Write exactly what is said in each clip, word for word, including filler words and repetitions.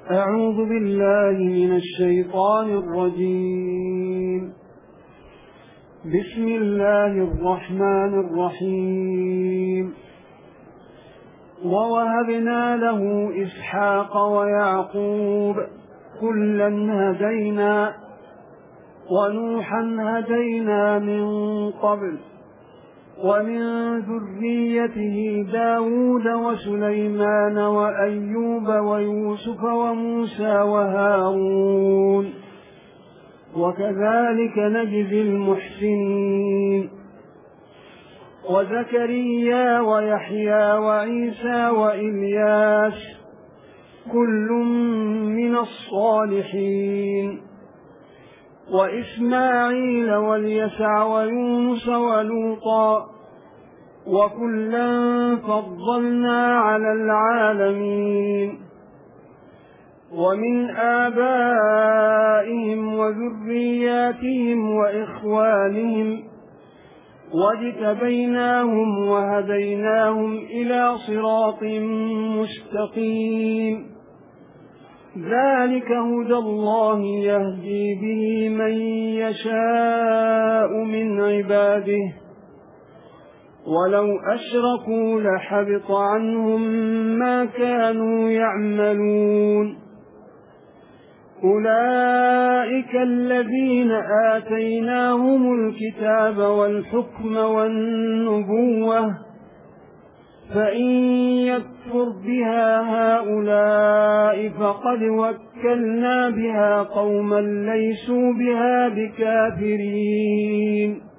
أعوذ بالله من الشيطان الرجيم. بسم الله الرحمن الرحيم. ووهبنا له إسحاق ويعقوب كلا هدينا ونوحا هدينا من قبل ومن ذريته داود وسليمان وأيوب ويوسف وموسى وهارون وكذلك نجزي المحسنين وزكريا ويحيى وعيسى وإلياس كل من الصالحين وإسماعيل واليسع ويونس ولوطا وكلا فضلنا على العالمين ومن آبائهم وذرياتهم وإخوانهم واجتبيناهم وهديناهم إلى صراط مستقيم ذلك هدى الله يهدي به من يشاء من عباده ولو أشركوا لحبط عنهم ما كانوا يعملون أولئك الذين آتيناهم الكتاب والحكم والنبوة فإن يكفر بها هؤلاء فقد وكلنا بها قوما ليسوا بها بكافرين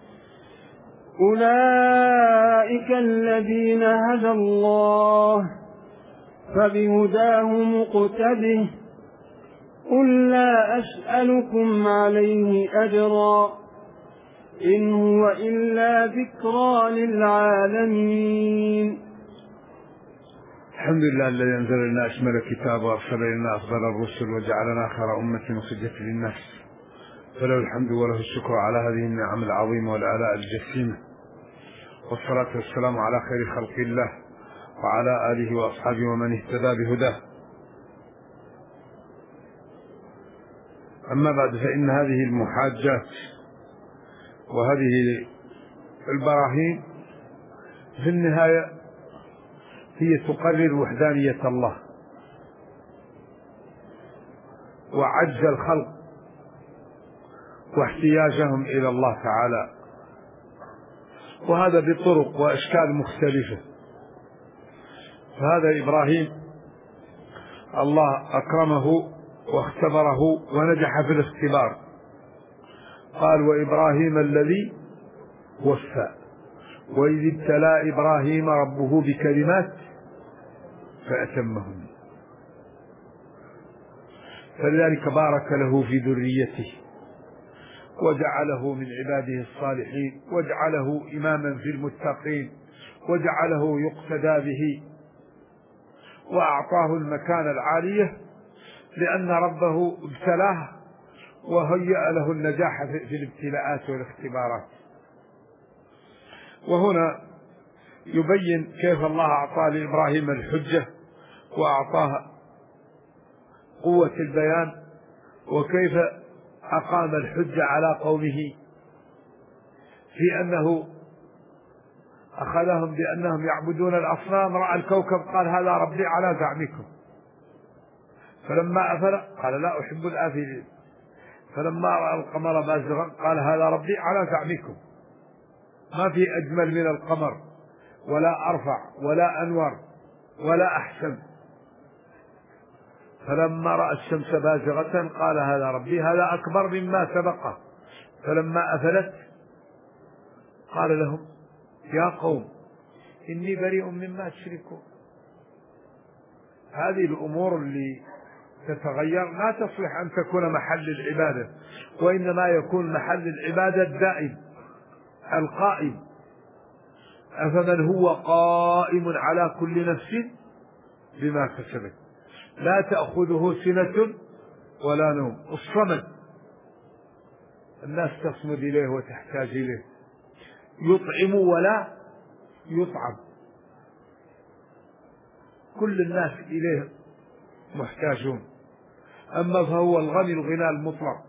أولئك الذين هدى الله فبهداه مقتده قل لا أسألكم عليه أجرا إن هو إلا ذكرى للعالمين. الحمد لله الذي أنزل لنا أشمل الكتاب وأرسل لنا أفضل الرسل وجعلنا خير أمة أخرجت للناس فله الحمد وله الشكر على هذه النعم العظيمة والآلاء الجسيمة والصلاة والسلام على خير خلق الله وعلى آله وأصحابه ومن اهتدى بهداه. أما بعد، فإن هذه المحاجات وهذه البراهين في النهاية هي تقرر وحدانية الله وعجز الخلق واحتياجهم إلى الله تعالى، وهذا بطرق وأشكال مختلفة. فهذا إبراهيم الله أكرمه واختبره ونجح في الاختبار. قال وإبراهيم الذي وفى وإذ ابتلى إبراهيم ربه بكلمات فأتمهن، فلذلك بارك له في ذريته وجعله من عباده الصالحين وجعله إماما في المتقين وجعله يقتدى به وأعطاه المكانة العالية لأن ربه ابتلاه وهيأ له النجاح في الابتلاءات والاختبارات. وهنا يبين كيف الله أعطى لإبراهيم الحجة وأعطاه قوة البيان، وكيف أقام الحجة على قومه في أنه أخذهم بأنهم يعبدون الأصنام، رأى الكوكب قال هذا ربي على زعمكم، فلما أفل قال لا أحب الآفلين، فلما رأى القمر بازغا قال هذا ربي على زعمكم. ما في أجمل من القمر ولا أرفع ولا أنور ولا أحسن. فلما رأى الشمس بازغة قال هذا ربي هذا أكبر مما سبقه، فلما أفلت قال لهم يا قوم إني بريء مما تشركون. هذه الأمور اللي تتغير لا تصلح أن تكون محل العبادة، وإنما يكون محل العبادة الدائم القائم. أفمن هو قائم على كل نفس بما كسبت لا تأخذه سنة ولا نوم. الصمد الناس تصمد إليه وتحتاج إليه، يطعم ولا يطعم، كل الناس إليه محتاجون، أما فهو الغني الغنى المطلق.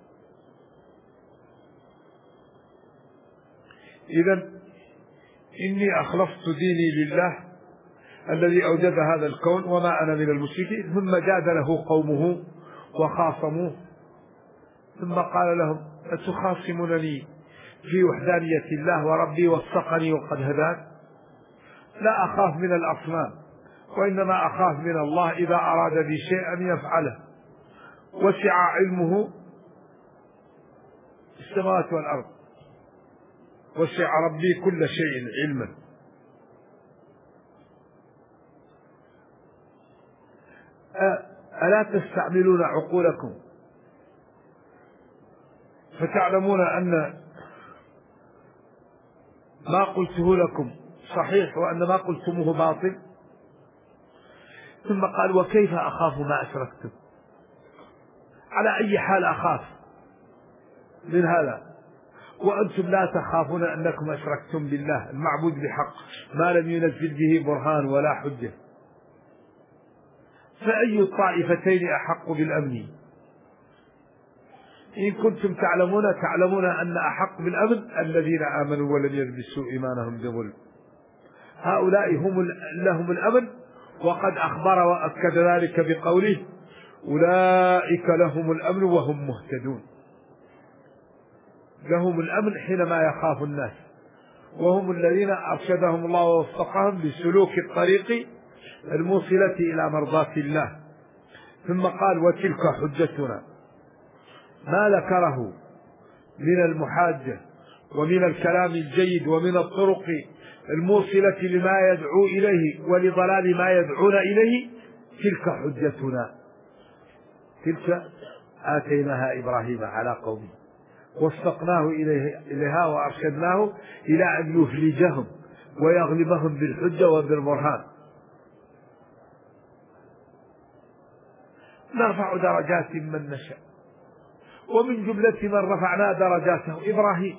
إذن إني أخلصت ديني لله الذي أوجد هذا الكون وما أنا من المشركين. ثم جادله قومه وخاصموه، ثم قال لهم أتخاصمونني في وحدانية الله وربي وفقني وقد هدان؟ لا أخاف من الأصنام، وإنما أخاف من الله إذا أراد بي شيئا يفعله، وسع علمه السماوات والأرض، وسع ربي كل شيء علما. ألا تستعملون عقولكم فتعلمون أن ما قلته لكم صحيح وأن ما قلتموه باطل؟ ثم قال وكيف أخاف ما أشركتم؟ على أي حال أخاف من هذا وأنتم لا تخافون أنكم أشركتم بالله المعبود بحق ما لم ينزل به برهان ولا حجة؟ فأي الطائفتين أحق بالأمن؟ إن كنتم تعلمون تعلمون أن أحق بالأمن الذين آمنوا ولم يلبسوا إيمانهم بظلم، هؤلاء هم لهم الأمن، وقد أخبر وأكد ذلك بقوله أولئك لهم الأمن وهم مهتدون. لهم الأمن حينما يخاف الناس، وهم الذين أرشدهم الله ووفقهم لسلوك الطريق الموصلة إلى مرضاة الله. ثم قال وتلك حجتنا، ما ذكره من المحاجة ومن الكلام الجيد ومن الطرق الموصلة لما يدعو إليه ولضلال ما يدعون إليه، تلك حجتنا، تلك آتيناها إبراهيم على قومه ووفقناه إليها وأرشدناه إلى أن يفلجهم ويغلبهم بالحجة وبالبرهان. نرفع درجات من نشاء، ومن جملة من رفعنا درجاته إبراهيم،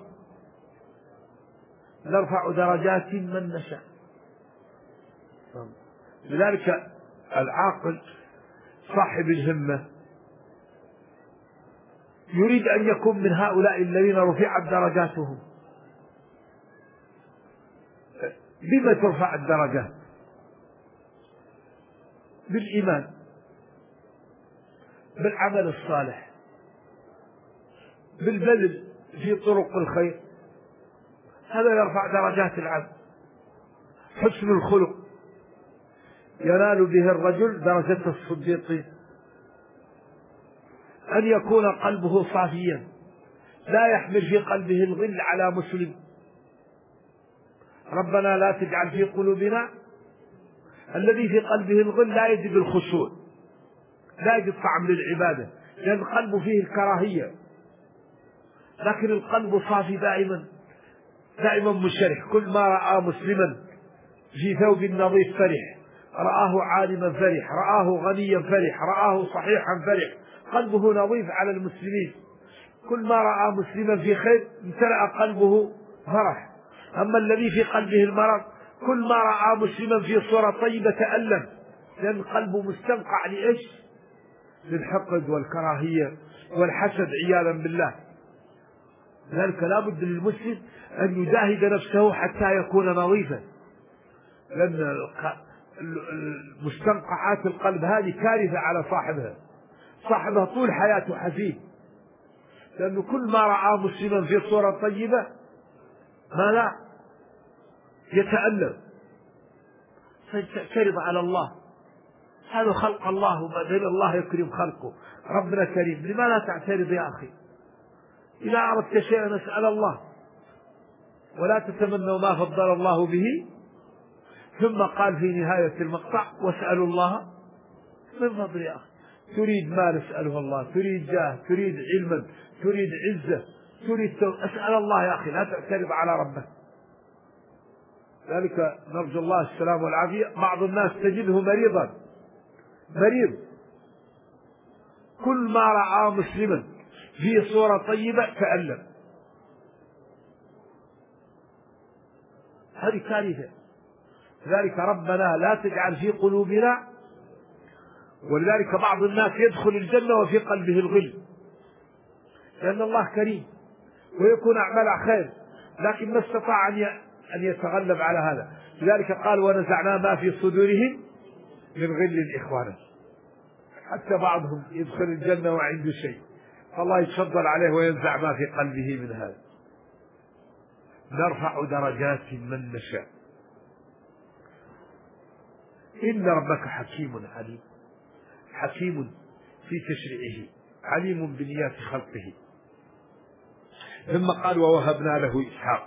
نرفع درجات من نشاء. لذلك العاقل صاحب الهمة يريد أن يكون من هؤلاء الذين رفعت درجاتهم. بما ترفع الدرجات؟ بالإيمان، بالعمل الصالح، بالبذل في طرق الخير، هذا يرفع درجات العبد. حسن الخلق ينال به الرجل درجة الصديقين، أن يكون قلبه صافيا لا يحمل في قلبه الغل على مسلم. ربنا لا تجعل في قلوبنا، الذي في قلبه الغل لا يجد الخشوع، لا يجد طعم للعبادة، لأن قلبه فيه الكراهية. لكن القلب صافي دائما دائما مشرح، كل ما رأى مسلما في ثوب نظيف فرح، رآه عالما فرح، رآه غنيا فرح، رآه صحيحا فرح، قلبه نظيف على المسلمين. كل ما رأى مسلما في خير امتلأ قلبه فرح. أما الذي في قلبه المرض كل ما رأى مسلما في صورة طيبة تألم، لأن قلبه مستنقع لإيش؟ للحقد والكراهية والحسد عياذا بالله. لذلك لا بد للمسلم أن يجاهد نفسه حتى يكون نظيفا، لأن مستنقعات القلب هذه كارثة على صاحبها. صاحبها طول حياته حزين، لأنه كل ما رأى مسلما في صورة طيبة ما لا يتألم، فيعترض على الله. هذا خلق الله، وما بين الله يكرم خلقه. ربنا كريم، لما لا تعترض يا أخي؟ إذا أردت شيئا اسأل الله، ولا تتمنوا ما فضل الله به. ثم قال في نهاية المقطع واسألوا الله من فضل. يا أخي تريد مال اسأله الله، تريد جاه، تريد علما، تريد عزة، تريد تو... اسأل الله يا أخي، لا تعترض على ربك. ذلك نرجو الله السلام والعافية. بعض الناس تجده مريضا مريض، كل ما رأى مسلما في صورة طيبة تألم، هذه كارثة. ذلك ربنا لا تجعل في قلوبنا ولذلك بعض الناس يدخل الجنة وفي قلبه الغل، لأن الله كريم ويكون أعمال خير، لكن ما استطاع أن يتغلب على هذا. لذلك قال ونزعنا ما في صدورهم من غل إخوانا. حتى بعضهم يدخل الجنة وعنده شيء، فالله يتفضل عليه وينزع ما في قلبه من هذا. نرفع درجات من نشاء إن ربك حكيم عليم، حكيم في تشريعه عليم بنيات خلقه. ثم قال ووهبنا له إسحاق،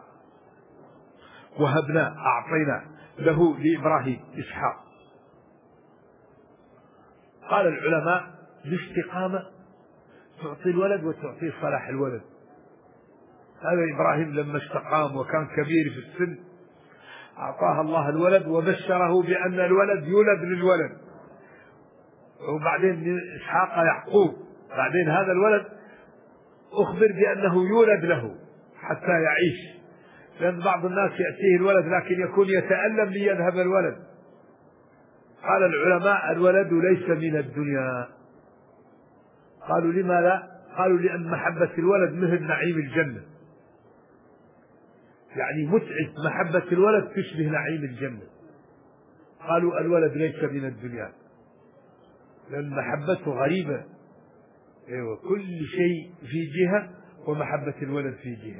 وهبنا أعطينا له لإبراهيم إسحاق. قال العلماء باستقامة تعطي الولد وتعطي صلاح الولد. هذا إبراهيم لما استقام وكان كبير في السن أعطاه الله الولد وبشره بأن الولد يولد للولد، وبعدين إسحاق يعقوب، بعدين هذا الولد أخبر بأنه يولد له حتى يعيش، لأن بعض الناس يأتيه الولد لكن يكون يتألم ليذهب الولد. قال العلماء الولد ليس من الدنيا. قالوا لما لا؟ قالوا لأن محبة الولد مثل نعيم الجنة، يعني متعة محبة الولد تشبه نعيم الجنة. قالوا الولد ليس من الدنيا لأن محبته غريبة. أيوة، كل شيء في جهة ومحبة الولد في جهة.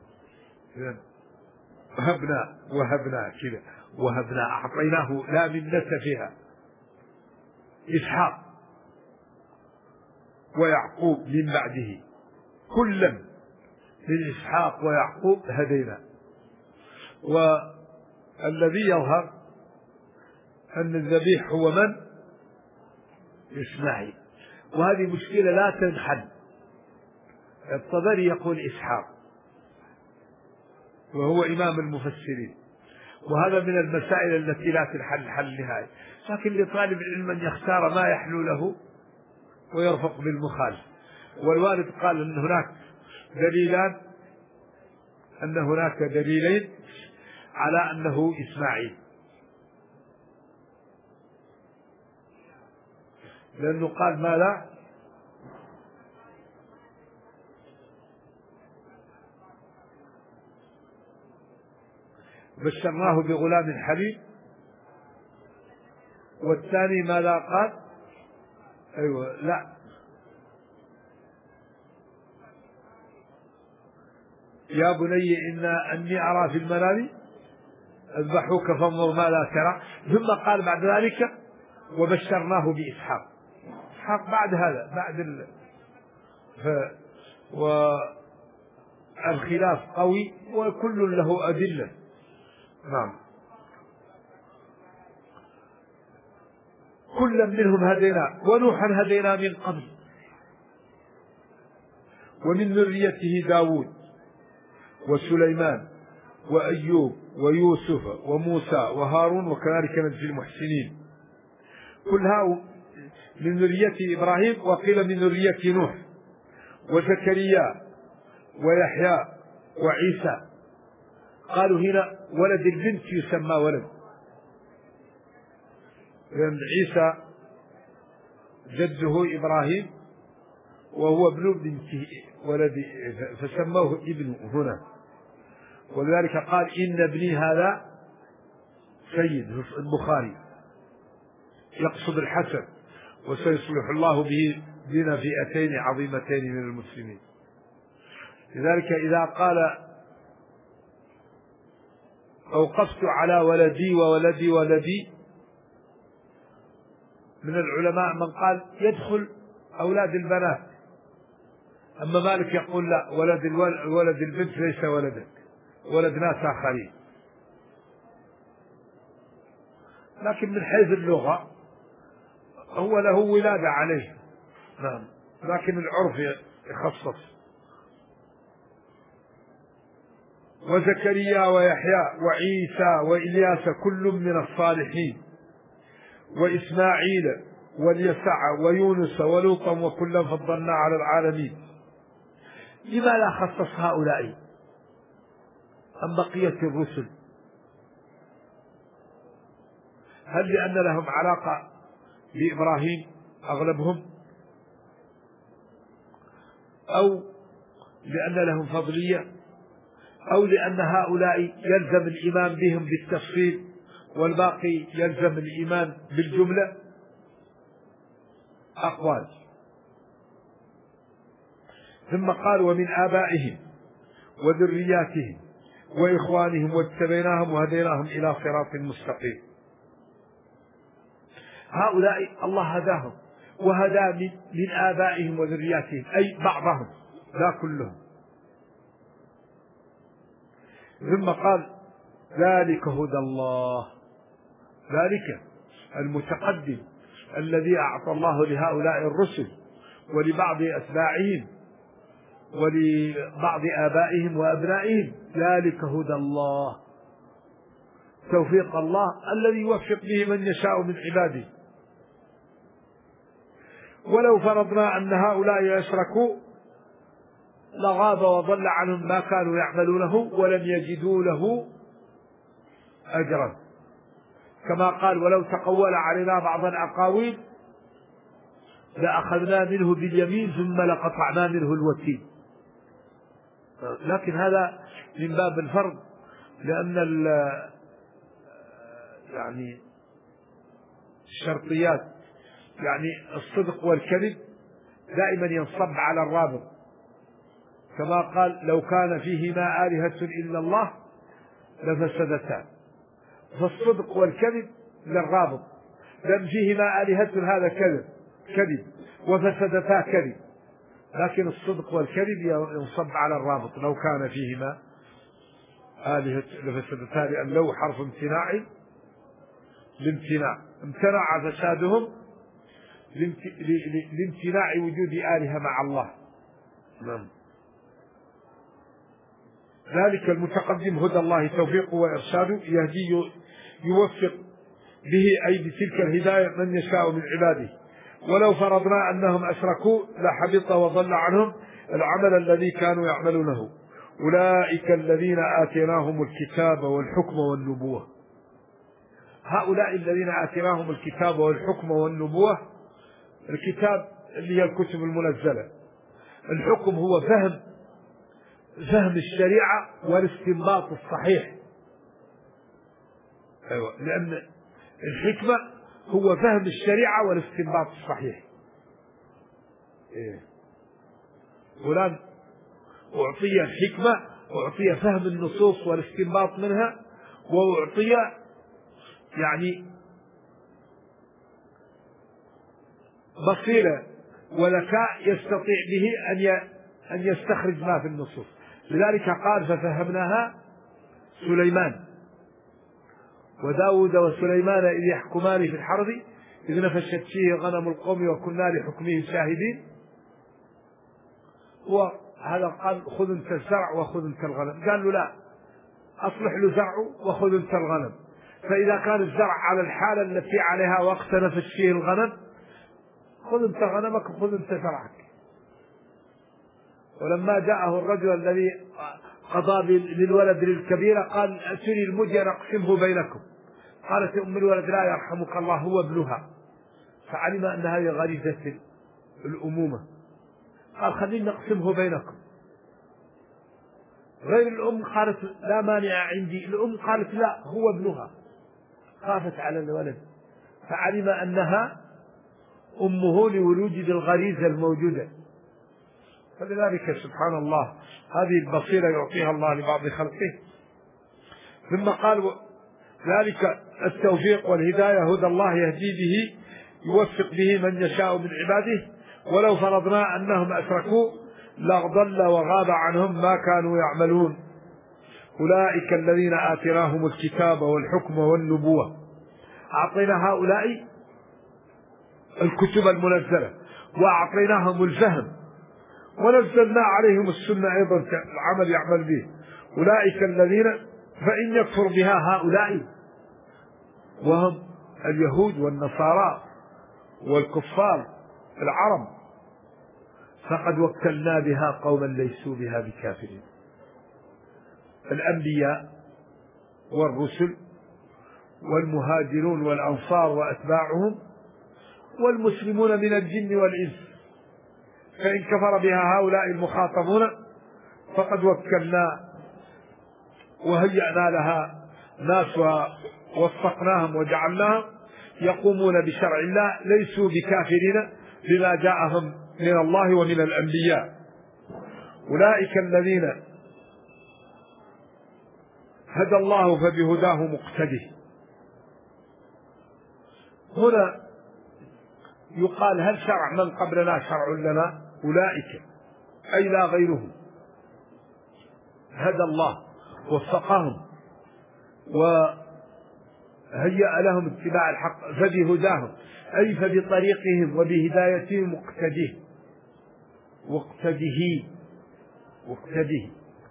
وهبنا وهبنا كذا وهبنا أعطيناه لا منة فيها إسحاق ويعقوب من بعده، كلا من إسحاق ويعقوب هدينا. والذي يظهر أن الذبيح هو من؟ إسماعيل، وهذه مشكلة لا تنحل. الطبري يقول إسحاق وهو إمام المفسرين، وهذا من المسائل التي لا تنحل حل نهائي، لكن لطالب العلم أن يختار ما يحلو له ويرفق بالمخالف. والوالد قال أن هناك دليلان، أن هناك دليلين على أنه إسماعيل، لأنه قال ما لا بشرناه بغلام حليم، والثاني ما لا قال أيوة لا يا بني إن أني أرى في المنام أذبحوك فانظر ما لا ترى. ثم قال بعد ذلك وبشرناه بإسحاق. إسحاق بعد هذا بعد ال... ف... والخلاف قوي وكل له أدلة. نعم، كلا منهم هدينا، ونوحا هدينا من قبل ومن ذريته داود وسليمان وأيوب ويوسف وموسى وهارون وكذلك نجزي المحسنين. كل هؤلاء من ذرية إبراهيم، وقيل من ذرية نوح وزكريا ويحيى وعيسى. قالوا هنا ولد البنت يسمى ولد، لأن عيسى جده إبراهيم وهو ابن بنته ولد، فسموه ابن هنا. ولذلك قال إن ابني هذا سيد في البخاري يقصد الحسن، وسيصلح الله به بين فئتين عظيمتين من المسلمين. لذلك إذا قال أوقفت على ولدي وولدي ولدي، من العلماء من قال يدخل أولاد البنات، أما مالك يقول لا، ولد ولد البنت ليس ولدك، ولد ناس آخرين. لكن من حيث اللغة هو له ولادة عليه، نعم، لكن العرف يخصص. وزكريا ويحيى وعيسى وإلياس كل من الصالحين، وإسماعيل واليسع ويونس ولوطا وكلا فضلنا على العالمين. لما لا خصص هؤلاء أم بقية الرسل؟ هل لأن لهم علاقة بإبراهيم أغلبهم، أو لأن لهم فضلية، أو لأن هؤلاء يلزم الإيمان بهم بالتفصيل والباقي يلزم الإيمان بالجملة. أقوال. ثم قال ومن آبائهم وذرياتهم وإخوانهم واجتبيناهم وهديناهم إلى صراط مستقيم. هؤلاء الله هداهم وهدى من آبائهم وذرياتهم، أي بعضهم لا كلهم. ثم قال ذلك هدى الله، ذلك المتقدم الذي أعطى الله لهؤلاء الرسل ولبعض أتباعهم ولبعض آبائهم وأبنائهم، ذلك هدى الله، توفيق الله الذي يوفق به من يشاء من عباده. ولو فرضنا أن هؤلاء يشركوا لغاب وضل عنهم ما كانوا يعملونه ولم يجدوا له أجرا، كما قال ولو تقول علينا بعض الأقاويل لأخذنا منه باليمين ثم لقطعنا منه الوتين. لكن هذا من باب الفرض، لأن يعني الشرطيات يعني الصدق والكذب دائما ينصب على الرابط، كما قال لو كان فيهما آلهة إلا الله لفسدتا، فالصدق والكذب للرابط، لأن فيهما آلهة هذا كذب كذب وفسدتا كذب، لكن الصدق والكذب ينصب على الرابط، لو كان فيهما آلهة لفسدتا، لأن لو حرف امتناع لامتناع، امتنع فسادهم لامتناع وجود آلهة مع الله. نعم. ذلك المتقدم هدى الله توفيقه وإرشاده، يهدي يوفق به أي بتلك الهداية من يشاء من عباده. ولو فرضنا أنهم أشركوا لحبط وضل عنهم العمل الذي كانوا يعملونه. أولئك الذين آتيناهم الكتاب والحكم والنبوة. هؤلاء الذين آتيناهم الكتاب والحكم والنبوة، الكتاب اللي هي الكتب المنزلة، الحكم هو فهم فهم الشريعة والاستنباط الصحيح. أيوة، لأن الحكمة هو فهم الشريعة والاستنباط الصحيح. إيه؟ فلان أعطي الحكمة، أعطي فهم النصوص والاستنباط منها، وأعطي يعني بصيرة وذكاء يستطيع به أن أن يستخرج ما في النصوص. لذلك قال ففهمناها سليمان وداود وسليمان إذ يحكمان في الحرث إذ نفشت فيه غنم القوم وكنا لحكمه شاهدين. وهذا قال خذ انت الزرع وخذ انت الغنم، قال له لا، أصلح له زرعه وخذ انت الغنم. فإذا كان الزرع على الحالة التي عليها وقت نفش فيه الغنم، خذ انت غنمك وخذ انت زرعك. ولما جاءه الرجل الذي قضى للولد للكبيرة قال أتني المدير أقسمه بينكم، قالت أم الولد لا يرحمك الله هو ابنها، فعلم أن هذه غريزة الأمومة، قال خلينا نقسمه بينكم. غير الأم قالت لا مانع عندي، الأم قالت لا هو ابنها، خافت على الولد، فعلم أنها أمه لوجود الغريزة الموجودة. فلذلك سبحان الله هذه البصيرة يعطيها الله لبعض خلقه. ثم قال ذلك التوفيق والهداية هدى الله يهدي به يوفق به من يشاء من عباده. ولو فرضنا أنهم أشركوا لضل وغاب عنهم ما كانوا يعملون. أولئك الذين آتيناهم الكتاب والحكم والنبوة، أعطينا هؤلاء الكتب المنزلة وأعطيناهم الفهم ونزلنا عليهم السنة أيضا العمل يعمل به. أولئك الذين فإن يكفر بها هؤلاء وهم اليهود والنصارى والكفار العرب فقد وكلنا بها قوما ليسوا بها بكافرين. الأنبياء والرسل والمهاجرون والأنصار وأتباعهم والمسلمون من الجن والإنس، فإن كفر بها هؤلاء المخاطبون فقد وكلنا وهيأنا لها ناس ووفقناهم وجعلناهم يقومون بشرع الله، ليسوا بكافرين بما جاءهم من الله ومن الأنبياء. أولئك الذين هدى الله فبهداه مقتده. هنا يقال هل شرع من قبلنا شرع لنا؟ أولئك أي لا غيرهم هدى الله وفقهم وهيأ لهم اتباع الحق فبهداهم أي فبطريقهم وبهدايتهم مقتده واقتده واقتده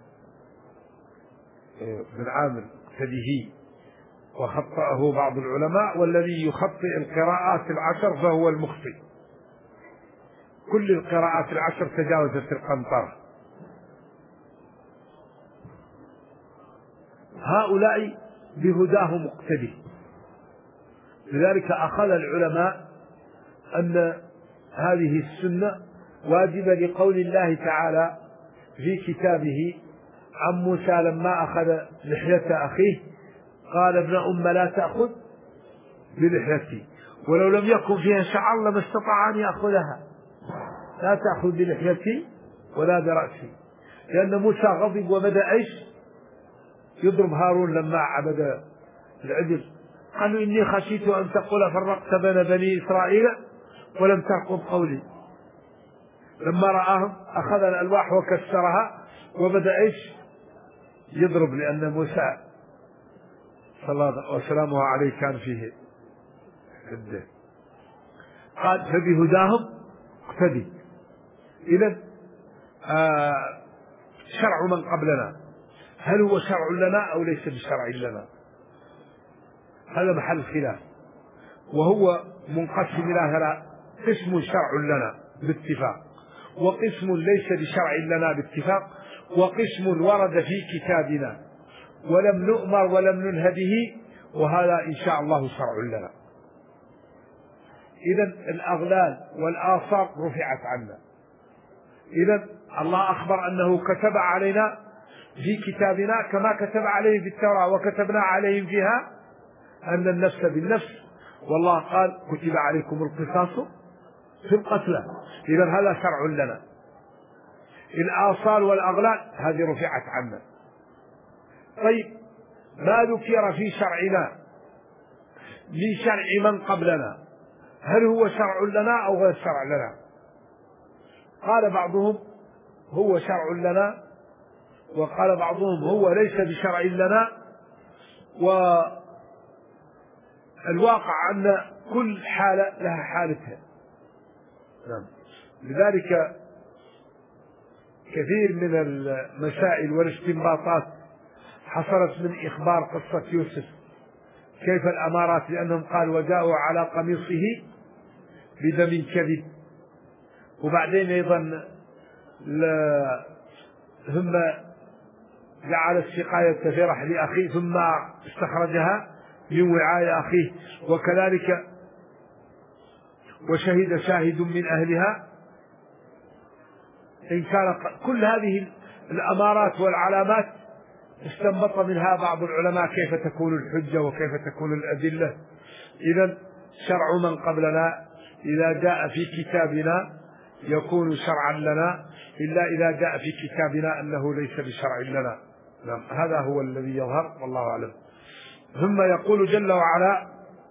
بن عامر اقتده، وخطأه بعض العلماء، والذي يخطئ القراءات العشر فهو المخطئ. كل القراءات العشر تجاوزت القنطرة. هؤلاء بهداه مقتدي. لذلك أخذ العلماء أن هذه السنة واجبة لقول الله تعالى في كتابه عن موسى لما أخذ لحية أخيه قال ابن أم لا تأخذ بلحيتي، ولو لم يكن فيها شعر لما استطاع أن يأخذها، لا تأخذ بلحيتي ولا برأسي، لأن موسى غضب وبدأ إيش يضرب هارون لما عبد العجل. قالوا إني خشيت أن تقول فرقت بين بني إسرائيل ولم تحكم قولي. لما رآهم أخذ الألواح وكسرها وبدأ إيش يضرب، لأن موسى صلى الله وسلامه عليه كان فيه حده. قال فبهداهم اقتدي. إذن آه شرع من قبلنا هل هو شرع لنا أو ليس بشرع لنا؟ هذا محل خلاف، وهو منقسم إلى ثلاث: قسم شرع لنا باتفاق، وقسم ليس بشرع لنا باتفاق، وقسم ورد في كتابنا ولم نؤمر ولم ننهى به، وهذا إن شاء الله شرع لنا. إذن الأغلال والآثار رفعت عنا. إذن الله أخبر أنه كتب علينا في كتابنا كما كتب عليه في التوراة وكتبنا عليهم فيها أن النفس بالنفس، والله قال كتب عليكم القصاص في القتلى. إذن هذا شرع لنا. الآصال والأغلال هذه رفعت عنا. طيب ما ذكر في شرعنا من شرع من قبلنا هل هو شرع لنا أو غير شرع لنا؟ قال بعضهم هو شرع لنا، وقال بعضهم هو ليس بشرع لنا. والواقع أن كل حالة لها حالتها. لذلك كثير من المسائل والاستنباطات حصلت من إخبار قصة يوسف كيف الأمارات، لأنهم قال وجاءوا على قميصه بدم كذب، وبعدين أيضا ثم جعل السقاية في رحل أخيه ثم استخرجها من وعاء أخيه، وكذلك وشهد شاهد من أهلها إن كان. كل هذه الأمارات والعلامات استنبط منها بعض العلماء كيف تكون الحجة وكيف تكون الأدلة. إذن شرع من قبلنا إذا جاء في كتابنا يكون شرعا لنا، إلا إذا جاء في كتابنا أنه ليس بشرع لنا. نعم، هذا هو الذي يظهر والله أعلم. ثم يقول جل وعلا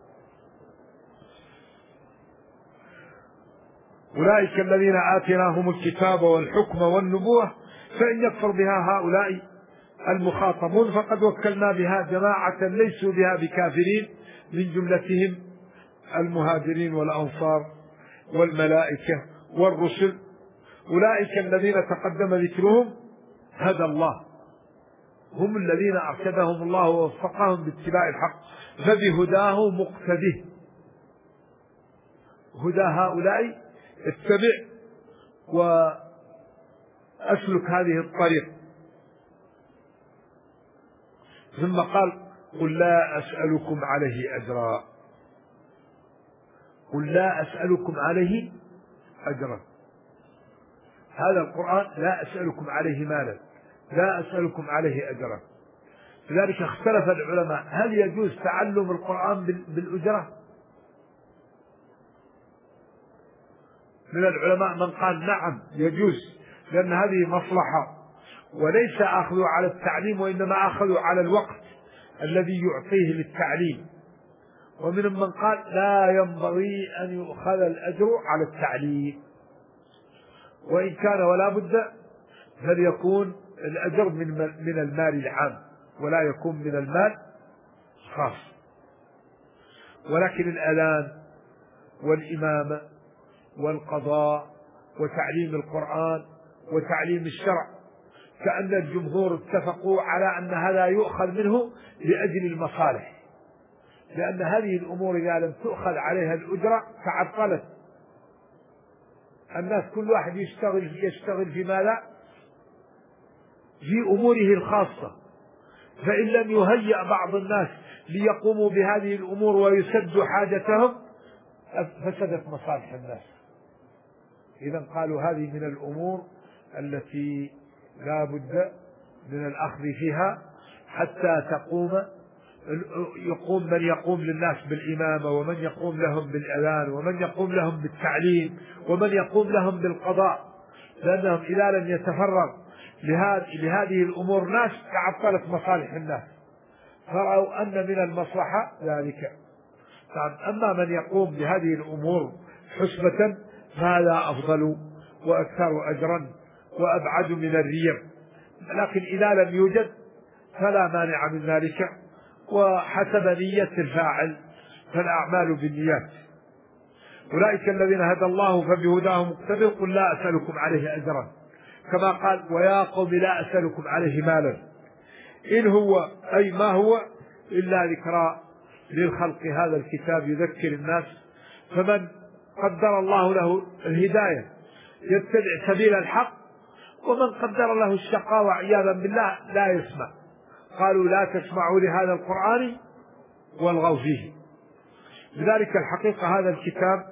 أولئك الذين آتيناهم الكتاب والحكم والنبوة فإن يكفر بها هؤلاء المخاطبون فقد وكلنا بها جماعة ليسوا بها بكافرين من جملتهم المهاجرين والأنصار والملائكة والرسل. أولئك الذين تقدم ذكرهم هدى الله، هم الذين أرشدهم الله ووفقهم باتباع الحق فبهداه مقتده. هدى هؤلاء اتبع وأسلك هذه الطريق. ثم قال قل لا أسألكم عليه أجرا. قل لا أسألكم عليه أجرا. هذا القرآن لا أسألكم عليه مالا، لا أسألكم عليه أجرا. لذلك اختلف العلماء هل يجوز تعلم القرآن بالأجرة؟ من العلماء من قال نعم يجوز، لأن هذه مصلحة، وليس أخذوا على التعليم وإنما أخذوا على الوقت الذي يعطيه للتعليم. ومن من قال لا ينبغي أن يؤخذ الأجر على التعليم، وإن كان ولا بد فليكون الأجر من من المال العام ولا يكون من المال خاص. ولكن الأذان والإمامة والقضاء وتعليم القرآن وتعليم الشرع كأن الجمهور اتفقوا على أن هذا يؤخذ منه لأجل المصالح، لأن هذه الأمور إذا لم تؤخذ عليها الأجرة تعطلت. الناس كل واحد يشتغل يشتغل في ماذا؟ في أموره الخاصة، فإن لم يهيأ بعض الناس ليقوموا بهذه الأمور ويسدوا حاجتهم فسدت مصالح الناس. إذن قالوا هذه من الأمور التي لا بد من الأخذ فيها حتى تقوم يقوم من يقوم للناس بالإمامة، ومن يقوم لهم بالأذان، ومن يقوم لهم بالتعليم، ومن يقوم لهم بالقضاء، لأنهم إذا لم يتفرغ لهذه الأمور ناس تعطلت مصالح الناس، فرأوا أن من المصلحة ذلك. أما من يقوم بهذه الأمور حسبة فهذا أفضل وأكثر أجرا وأبعد من الرياء. لكن إذا لم يوجد فلا مانع من ذلك، وحسب نية الفاعل فالأعمال بالنيات. أولئك الذين هدى الله فبهداه مقتدر قل لا أسألكم عليه أجرا، كما قال ويا قوم لا أسألكم عليه مالا إن هو أي ما هو إلا ذكرى للخلق. هذا الكتاب يذكر الناس، فمن قدر الله له الهداية يتبع سبيل الحق، ومن قدر له الشقاء وعياذا بالله لا يسمع. قالوا لا تسمعوا لهذا القرآن والغوا فيه. لذلك الحقيقة هذا الكتاب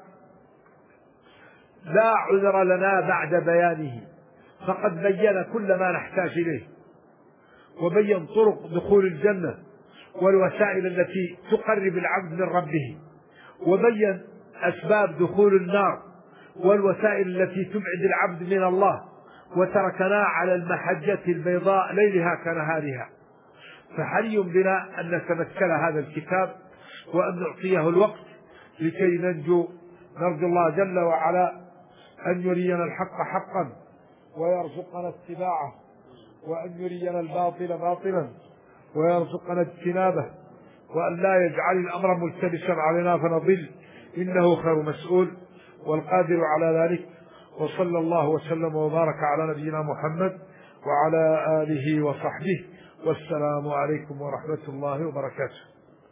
لا عذر لنا بعد بيانه، فقد بين كل ما نحتاج إليه، وبين طرق دخول الجنة والوسائل التي تقرب العبد من ربه، وبين أسباب دخول النار والوسائل التي تبعد العبد من الله، وتركنا على المحجة البيضاء ليلها كنهارها. فحري بنا أن نتمكن هذا الكتاب وأن نعطيه الوقت لكي ننجو. نرجو الله جل وعلا أن يرينا الحق حقا ويرزقنا اتباعه، وأن يرينا الباطل باطلا ويرزقنا اجتنابه، وأن لا يجعل الأمر ملتبسا علينا فنضل، إنه خير مسؤول والقادر على ذلك. وصلى الله وسلم وبارك على نبينا محمد وعلى آله وصحبه، والسلام عليكم ورحمة الله وبركاته.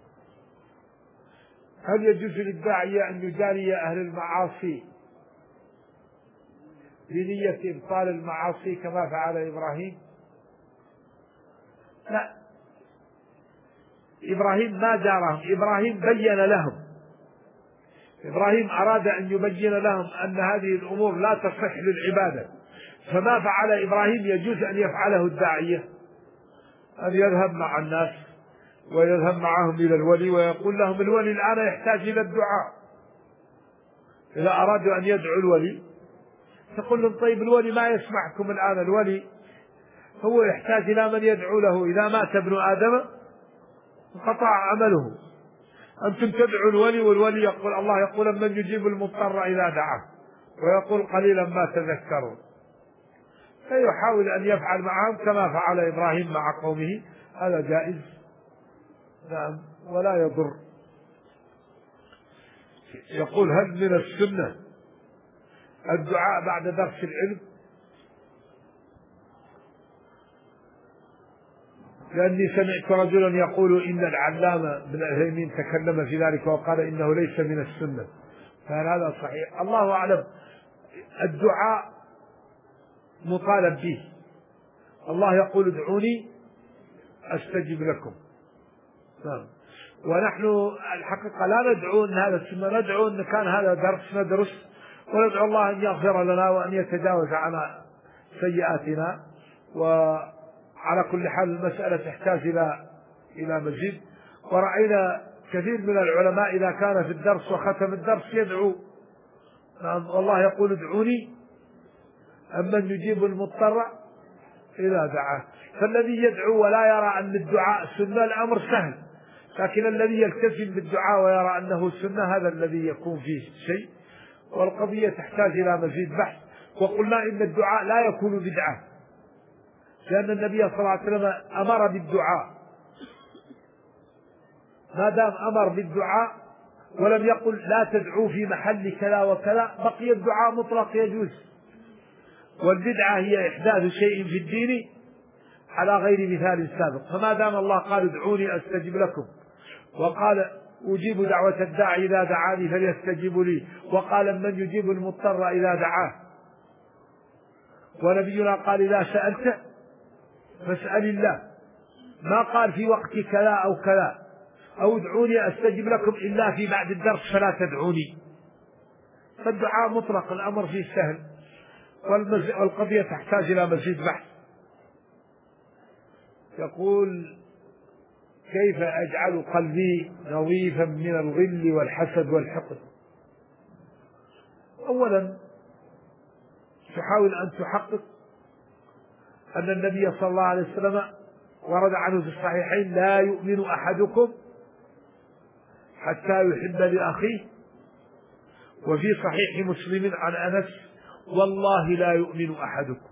هل يجوز للداعية أن يجاري أهل المعاصي بنية إبطال المعاصي كما فعل إبراهيم؟ لا، إبراهيم ما جارهم، إبراهيم بين لهم. إبراهيم أراد أن يبين لهم أن هذه الأمور لا تصح للعبادة، فما فعل إبراهيم يجوز أن يفعله الداعية، أن يذهب مع الناس ويذهب معهم إلى الولي ويقول لهم الولي الآن يحتاج إلى الدعاء. إذا أرادوا أن يدعوا الولي تقول لهم طيب الولي ما يسمعكم الآن، الولي هو يحتاج إلى من يدعو له. إذا مات ابن آدم انقطع عمله، أنتم تدعوا الولي والولي يقول الله يقول من يجيب المضطر إذا دعاه ويقول قليلا ما تذكرون. فيحاول أن يفعل معهم كما فعل إبراهيم مع قومه، هذا جائز نعم ولا يضر. يقول هل من السنة الدعاء بعد درس العلم؟ لأني سمعت رجلا يقول إن العلامة بن عثيمين تكلم في ذلك وقال إنه ليس من السنة، فهل هذا صحيح؟ الله أعلم. الدعاء مطالب به، الله يقول ادعوني أستجب لكم. ونحن الحقيقة لا ندعو أن هذا السنة، ندعو أن كان هذا درس ندرس، وندعو الله أن يغفر لنا وأن يتجاوز عن سيئاتنا. وعلى كل حال المسألة تحتاج إلى إلى مزيد. ورأينا كثير من العلماء إذا كان في الدرس وختم الدرس يدعو، والله يقول ادعوني أمن يجيب المضطر إذا دعاه. فالذي يدعو ولا يرى أن الدعاء سنة الأمر سهل، لكن الذي يلتزم بالدعاء ويرى أنه سنة هذا الذي يكون فيه شيء. والقضية تحتاج إلى مزيد بحث. وقلنا إن الدعاء لا يكون بدعة، لأن النبي صلى الله عليه وسلم أمر بالدعاء، ما دام أمر بالدعاء ولم يقل لا تدعوا في محل كذا وكذا، بقي الدعاء مطلق يجوز. والبدعة هي إحداث شيء في الدين على غير مثال سابق. فما دام الله قال ادعوني أستجب لكم، وقال أجيب دعوة الداعي إذا دعاني فليستجيبوا لي، وقال من يجيب المضطر إذا دعاه، ونبينا قال إذا سألت فاسأل الله، ما قال في وقت كذا أو كذا أو ادعوني أستجب لكم إلا في بعد الدرس فلا تدعوني. فالدعاء مطلق الأمر فيه سهل، والقضية تحتاج إلى مزيد بحث. يقول كيف أجعل قلبي نظيفا من الغل والحسد والحقد؟ أولا تحاول أن تحقق أن النبي صلى الله عليه وسلم ورد عنه في الصحيحين لا يؤمن أحدكم حتى يحب لأخيه، وفي صحيح مسلم عن أنس والله لا يؤمن أحدكم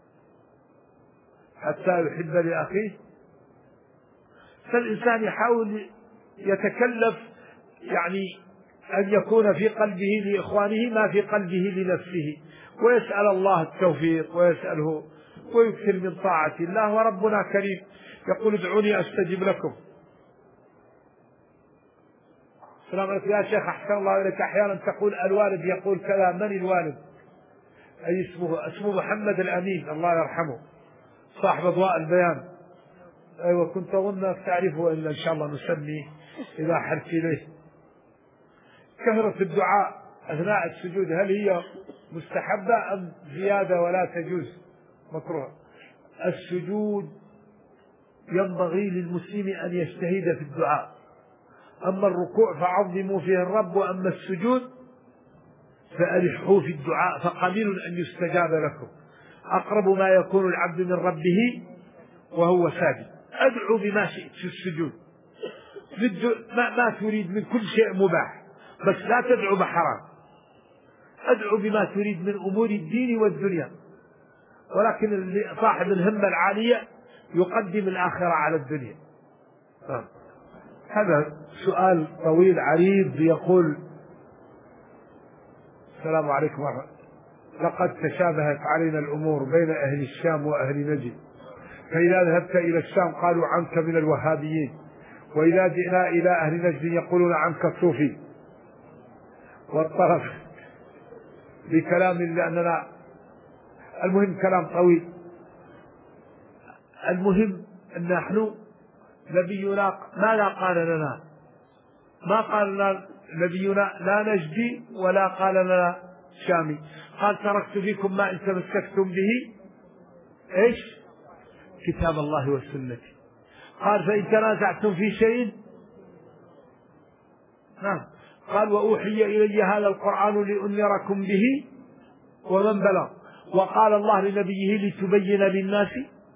حتى يحب لأخيه. فالإنسان يحاول يتكلف يعني أن يكون في قلبه لإخوانه ما في قلبه لنفسه، ويسأل الله التوفيق ويسأله ويكثر من طاعة الله. وربنا كريم يقول ادعوني أستجب لكم. السلام عليكم يا شيخ، أحسن الله إليك، أحيانا تقول الوالد يقول كذا، من الوالد؟ أي اسمه؟ اسمه محمد الأمين الله يرحمه، صاحب أضواء البيان. أيوة كنت أظن أنك تعرفه، إلا إن شاء الله نسميه إذا حرت إليه. كثرة الدعاء أثناء السجود هل هي مستحبة أم زيادة ولا تجوز مكروه؟ السجود ينبغي للمسلم أن يجتهد في الدعاء، أما الركوع فعظموا فيه الرب، وأما السجود فألحوا في الدعاء فقليل أن يستجاب لكم. أقرب ما يكون العبد من ربه وهو ساجد. أدعو بما شئت في السجود، ما, ما تريد من كل شيء مباح، بس لا تدعو بحرام. أدعو بما تريد من أمور الدين والدنيا، ولكن صاحب الهمة العالية يقدم الآخرة على الدنيا. آه. هذا سؤال طويل عريض يقول السلام عليكم ورحمة الله، لقد تشابهت علينا الأمور بين أهل الشام وأهل نجد، فإذا ذهبت إلى الشام قالوا عنك من الوهابيين، وإذا جئنا إلى أهل نجد يقولون عنك صوفي. والطرف بكلام لأننا المهم كلام طويل. المهم أن نحن نبينا ماذا قال لنا؟ ما قال لنا نبينا لا نجدي ولا قال لنا شامي، قال تركت فيكم ما إن تمسكتم به إيش؟ كتاب الله والسنة. قال فإن تنازعتم في شيء نعم، قال وأوحي إلي هذا القرآن لأنذركم به ومن بلغ، وقال الله لنبيه لتبين للناس.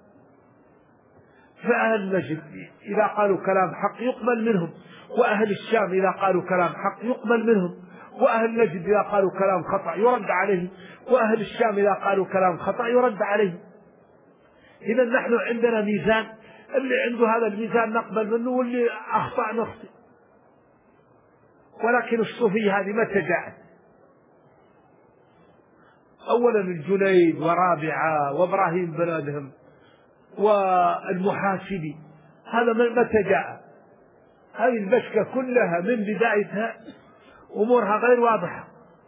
فأهل نجد إذا قالوا كلام حق يقبل منهم، وأهل الشام إذا قالوا كلام حق يقبل منهم، وأهل نجد إذا قالوا كلام خطأ يرد عليه، وأهل الشام إذا قالوا كلام خطأ يرد عليه. إذا نحن عندنا ميزان، اللي عنده هذا الميزان نقبل منه، واللي أخطأ نخطئ. ولكن الصوفية هذه متى جاءت؟ أولا الجنيد ورابعة وإبراهيم بن أدهم والمحاسبي، هذا متى جاء؟ هذه البشكة كلها من بدايتها أمورها غير واضحة.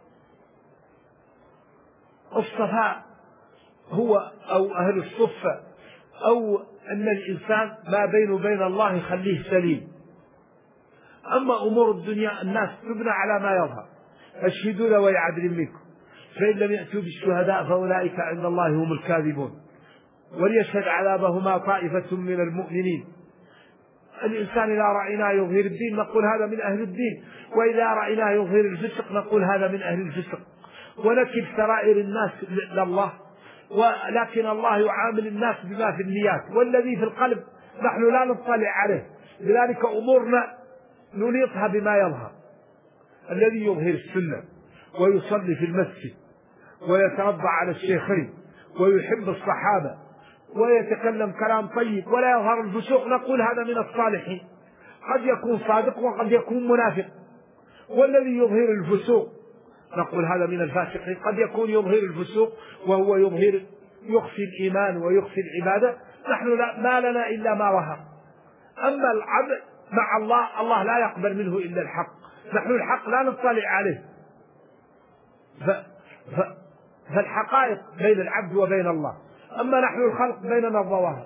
الصفاء هو أو أهل الصفة أو أن الإنسان ما بينه وبين الله يخليه سليم، أما أمور الدنيا الناس تبنى على ما يظهر. أشهدوا ذوي عدل منكم فإن لم يأتوا بالشهداء فأولئك عند الله هم الكاذبون وليشهد عذابهما طائفة من المؤمنين. الإنسان إذا رأيناه يظهر الدين نقول هذا من أهل الدين، وإذا رأيناه يظهر الفسق نقول هذا من أهل الفسق، ونكل سرائر الناس لله، ولكن الله يعامل الناس بما في النيات، والذي في القلب نحن لا نطلع عليه. لذلك أمورنا ننيطها بما يظهر. الذي يظهر السنة ويصلي في المسجد ويتربع على الشيخين ويحب الصحابة ويتكلم كلام طيب ولا يظهر الفسوق نقول هذا من الصالحين. قد يكون صادق وقد يكون منافق. والذي يظهر الفسوق نقول هذا من الفاسقين. قد يكون يظهر الفسوق وهو يظهر يخفي الإيمان ويخفي العبادة. نحن لا ما لنا إلا ما ظهر. أما العبد مع الله الله لا يقبل منه إلا الحق. نحن الحق لا نطلع عليه. ف... ف... فالحقائق بين العبد وبين الله. أما نحن الخلق بيننا الظواهر،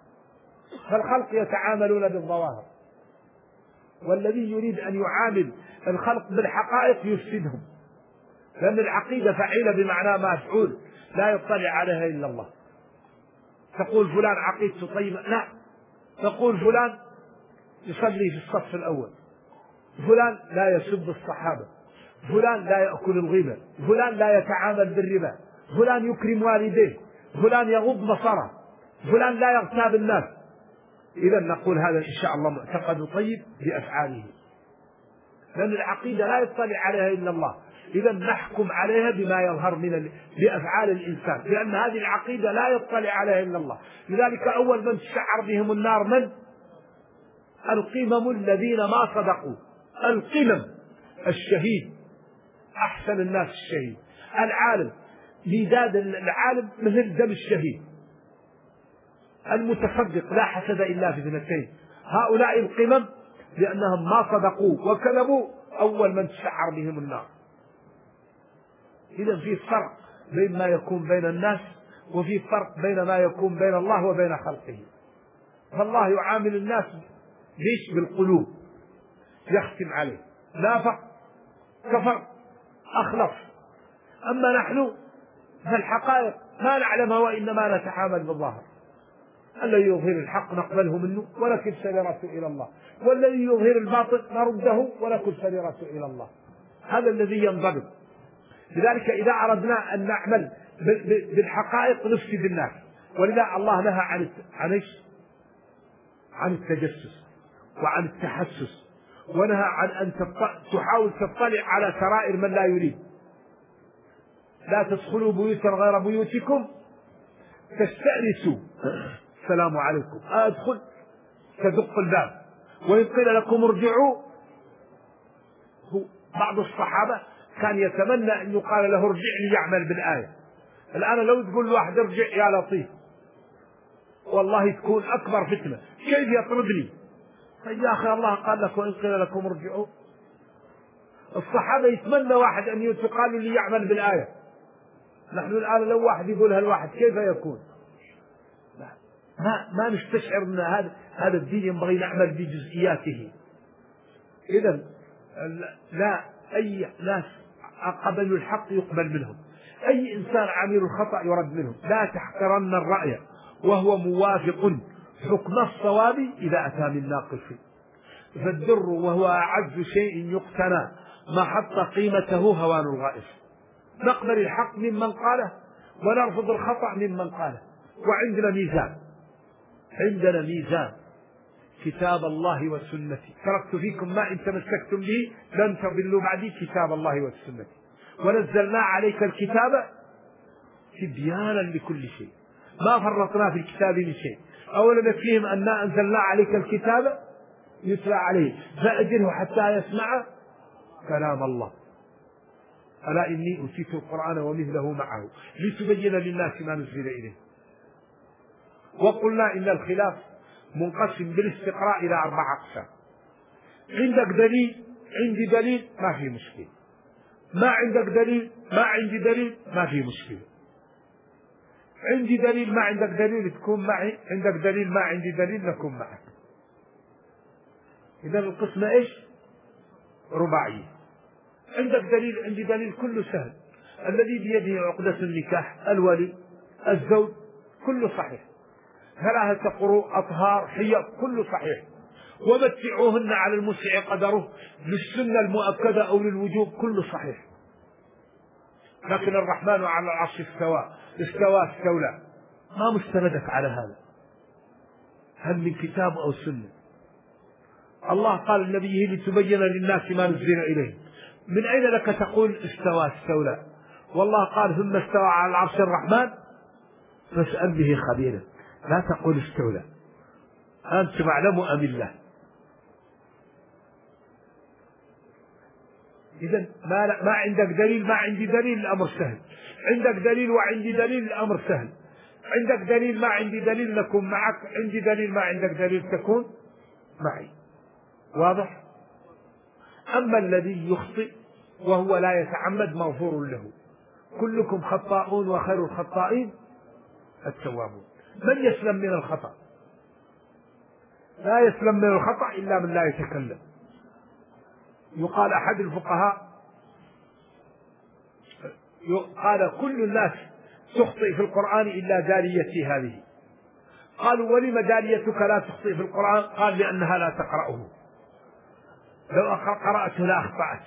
فالخلق يتعاملون بالظواهر، والذي يريد أن يعامل الخلق بالحقائق يفسدهم، لأن العقيدة فعيلة بمعنى مفعول لا يطلع عليها إلا الله. تقول فلان عقيدته طيبة، لا، تقول فلان يصلي في الصف الأول، فلان لا يسب الصحابة، فلان لا يأكل الغيبة، فلان لا يتعامل بالربا، فلان يكرم والديه، فلان يغض بصره، فلان لا يغتاب الناس. إذا نقول هذا إن شاء الله معتقد طيب بأفعاله، لأن العقيدة لا يطلع عليها إلا الله. إذا نحكم عليها بما يظهر من بأفعال الإنسان، لأن هذه العقيدة لا يطلع عليها إلا الله. لذلك أول من تشعر بهم النار من؟ القمم الذين ما صدقوا. القمم الشهيد أحسن الناس الشهيد، العالم ميداد العالم مثل دم الشهيد، المتصدق لا حسد إلا في اثنتين. هؤلاء القمم لأنهم ما صدقوا وكذبوا أول من تشعر بهم النار. إذا في فرق بين ما يكون بين الناس وفي فرق بين ما يكون بين الله وبين خلقه. فالله يعامل الناس ليش؟ بالقلوب، يختم عليه، نافق، كفر، أخلص. أما نحن فالحقائق ما نعلمها وإنما نتعامل بالظاهر. الذي يظهر الحق نقبله منه ونكل سريرته إلى الله، والذي يظهر الباطل نرده ونكل سريرته إلى الله. هذا الذي ينضبط. لذلك إذا أردنا أن نعمل بالحقائق نفسد الناس، ولذا الله نهى عن عن عن التجسس وعن التحسس، ونهى عن أن تحاول تطلع على سرائر من لا يريد. لا تدخلوا بيوتا غير بيوتكم تستأنسوا، السلام عليكم، أدخل تدق الباب، وإن قيل لكم ارجعوا. بعض الصحابة كان يتمنى أن يقال له ارجع ليعمل بالآية. الآن لو تقول واحد ارجع يا لطيف والله تكون أكبر فتنة، كيف يطردني؟ طيب يا أخي الله قال لك وإن قيل لكم ارجعوا. الصحابة يتمنى واحد أن يقال لي يعمل بالآية. نحن الآن لو واحد يقولها الواحد كيف يكون؟ ما ما نستشعر أن هذا هذا الدين ينبغي نعمل بجزئياته. إذا لا أي ناس قبلوا الحق يقبل منهم، أي إنسان عمل الخطأ يرد منهم. لا تحقرن الرأي وهو موافق حكم الصواب إذا أتى من ناقص. فالدر وهو أعز شيء يقتنى ما حط قيمته هوان الغائف. نقبل الحق ممن قاله ونرفض الخطأ ممن قاله. وعندنا ميزان، عندنا ميزان كتاب الله والسنة. تركت فيكم ما إن تمسكتم به لن تضلوا بعدي، كتاب الله والسنة. ونزلنا عليك الكتاب تبيانا لكل شيء، ما فرطنا في الكتاب من شيء. أولا يكفيهم أن أنزلنا عليك الكتاب يتلى عليه فأجره حتى يسمع كلام الله. ألا إني أوتيت القرآن ومثله معه لتبين للناس ما نزل إليه. وقلنا إن الخلاف منقسم بالاستقراء إلى أربع أقسام. عندك دليل، عندي دليل، ما في مشكلة. ما عندك دليل، ما عندي دليل، ما في مشكلة. عندي دليل ما عندك دليل تكون معي، عندك دليل ما عندي دليل نكون معك. إذا القسمة إيش؟ رباعية. عندك دليل؟ عندي دليل كله سهل. الذي بيده عقدة النكاح، الولي، الزوج، كله صحيح. ثلاثة قروء، أطهار، حيض، كله صحيح. ومتعوهن على المسع قدره، للسنة المؤكدة أو للوجوب، كله صحيح. لكن الرحمن على العرش استوى، استوى استولى، ما مستندك على هذا؟ هل من كتاب أو سنة؟ الله قال لنبيه لتبين للناس ما نزل إليه. من أين لك تقول استوى استولى؟ والله قال ثم استوى على العرش الرحمن فاسأل به خبيرا. لا تقول استولى، أنتم أعلم أم الله؟ إذن ما, ما عندك دليل، ما عندي دليل، الأمر سهل. عندك دليل وعندي دليل، الأمر سهل. عندك دليل ما عندي دليل، نكون معك. عندي دليل ما عندك دليل، تكون معي. واضح؟ أما الذي يخطئ وهو لا يتعمد مغفور له. كلكم خطاؤون وخير الخطائين التوابون. من يسلم من الخطأ؟ لا يسلم من الخطأ إلا من لا يتكلم. يقال أحد الفقهاء قال كل الناس تخطئ في القرآن إلا داليتي هذه. قالوا ولم داليتك لا تخطئ في القرآن؟ قال لأنها لا تقرأه، لو قرأته لا أخطأت.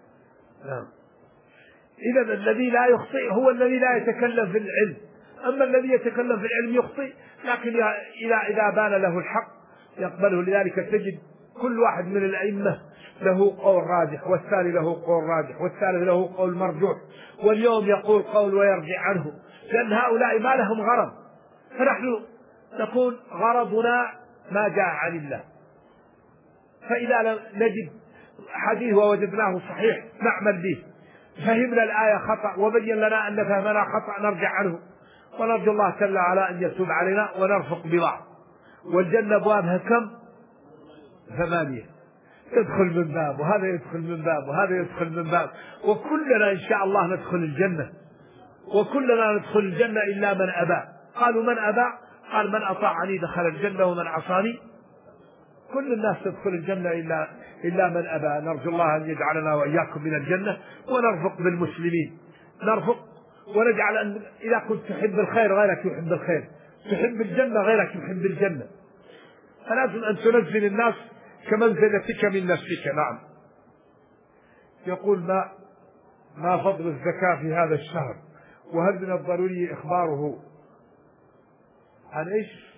إذا الذي لا يخطئ هو الذي لا يتكلم في العلم. أما الذي يتكلم في العلم يخطئ، لكن إذا إذا بان له الحق يقبله. لذلك تجد كل واحد من الأئمة له قول راجح، والثاني له قول راجح، والثالث له قول مرجوح، واليوم يقول قول ويرجع عنه، لأن هؤلاء ما لهم غرض. فنحن نكون غرضنا ما جاء عن الله. فإذا لم نجد حديث ووجدناه صحيح نعمل به، فهمنا الآية خطأ وبين لنا أن فهمنا خطأ نرجع عنه، ونرجو الله جل وعلا أن يتوب علينا ونرفق ببعض. والجنة أبوابها كم؟ ثمانية. يدخل من باب، وهذا يدخل من باب، وهذا يدخل من باب، وكلنا إن شاء الله ندخل الجنة، وكلنا ندخل الجنة إلا من أبى. قالوا من أبى؟ قال من أطاعني دخل الجنة ومن عصاني. كل الناس تدخل الجنة إلا إلا من أبى. نرجو الله أن يجعلنا وإياكم من الجنة، ونرفق بالمسلمين، نرفق ونجعل أن إذا كنت تحب الخير غيرك يحب الخير، تحب الجنة غيرك يحب الجنة، فلازم أن تنزل الناس كمنزلتك من نفسك. نعم. يقول ما ما فضل الزكاة في هذا الشهر؟ وهل من الضروري إخباره عن إيش؟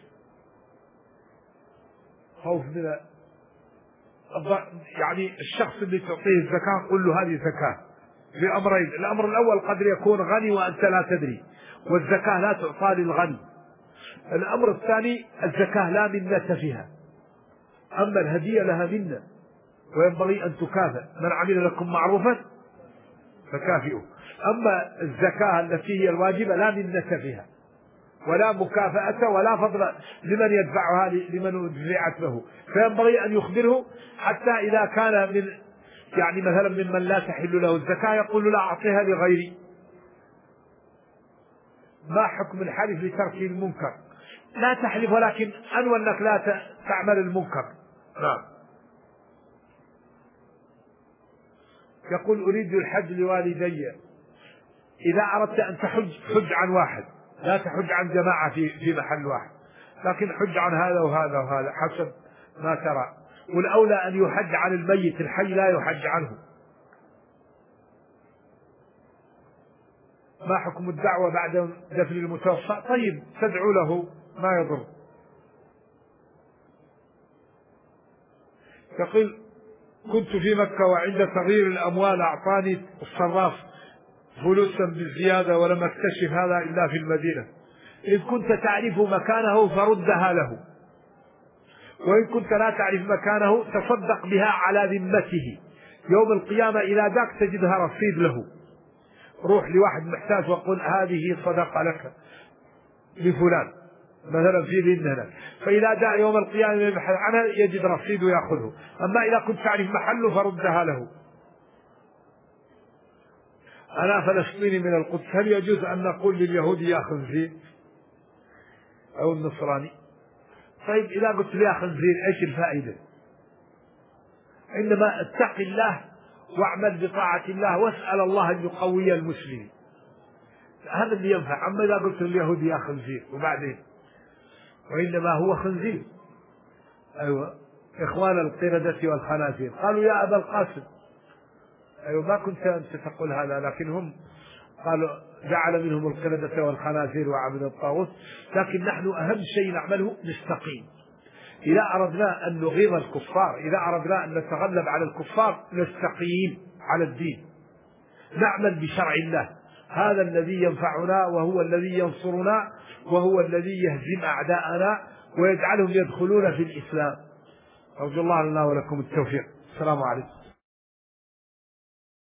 خوف من يعني الشخص اللي تعطيه الزكاة قل له هذه زكاة بأمرين. الأمر الأول قد يكون غني وأنت لا تدري، والزكاة لا تعطى للغني. الأمر الثاني الزكاة لا منة فيها، أما الهدية لها منة، وينبغي أن تكافئ. من عمل لكم معروفا فكافئوه. أما الزكاة التي هي الواجبة لا منة فيها، ولا مكافأة ولا فضل لمن يدفعها لمن دفعت له، فينبغي أن يخبره حتى إذا كان من يعني مثلا ممن لا تحل له الزكاة يقول له لا أعطيها لغيري. ما حكم الحلف لترك المنكر؟ لا تحلف، ولكن أنوى أنك لا تعمل المنكر. نعم. يقول أريد الحج لوالدي، إذا أردت أن تحج حج عن واحد، لا تحج عن جماعة في في محل واحد، لكن حج عن هذا وهذا وهذا حسب ما ترى. والأولى أن يحج عن الميت، الحي لا يحج عنه. ما حكم الدعوة بعد دفن المتوفى؟ طيب تدعو له ما يضر. يقول كنت في مكة وعند تغيير الأموال أعطاني الصراف فلوسا بالزيادة ولم أكتشف هذا إلا في المدينة. إن كنت تعرف مكانه فردها له، وإن كنت لا تعرف مكانه تصدق بها على ذمته، يوم القيامة إلى ذاك تجدها رصيد له. روح لواحد محتاج وقل هذه صدقة لك لفلان مثلا في ذننا، فإذا جاء يوم القيامة يبحث عنها يجد رصيد ويأخذه. أما إذا كنت تعرف محله فردها له. أنا فلسطيني من القدس، هل يجوز أن نقول لليهودي يا خنزير أو النصراني؟ طيب إذا قلت لي يا خنزير إيش الفائدة؟ إنما اتق الله واعمل بطاعة الله واسأل الله أن يقوي المسلمين. هذا اللي ينفع. أما إذا قلت اليهود يا خنزير وبعدين، وإنما هو خنزير. أيوة إخوان القردة والخنازير قالوا يا أبا القاسم، أيوة ما كنت أنت تقول هذا، لكن هم قالوا جعل منهم القردة والخنازير وعبد الطاغوت. لكن نحن أهم شيء نعمله نستقيم. إذا أردنا أن نغيظ الكفار، إذا أردنا أن نتغلب على الكفار، نستقيم على الدين، نعمل بشرع الله. هذا الذي ينفعنا، وهو الذي ينصرنا، وهو الذي يهزم أعداءنا ويجعلهم يدخلون في الإسلام. أرجو الله لنا ولكم التوفيق. السلام عليكم.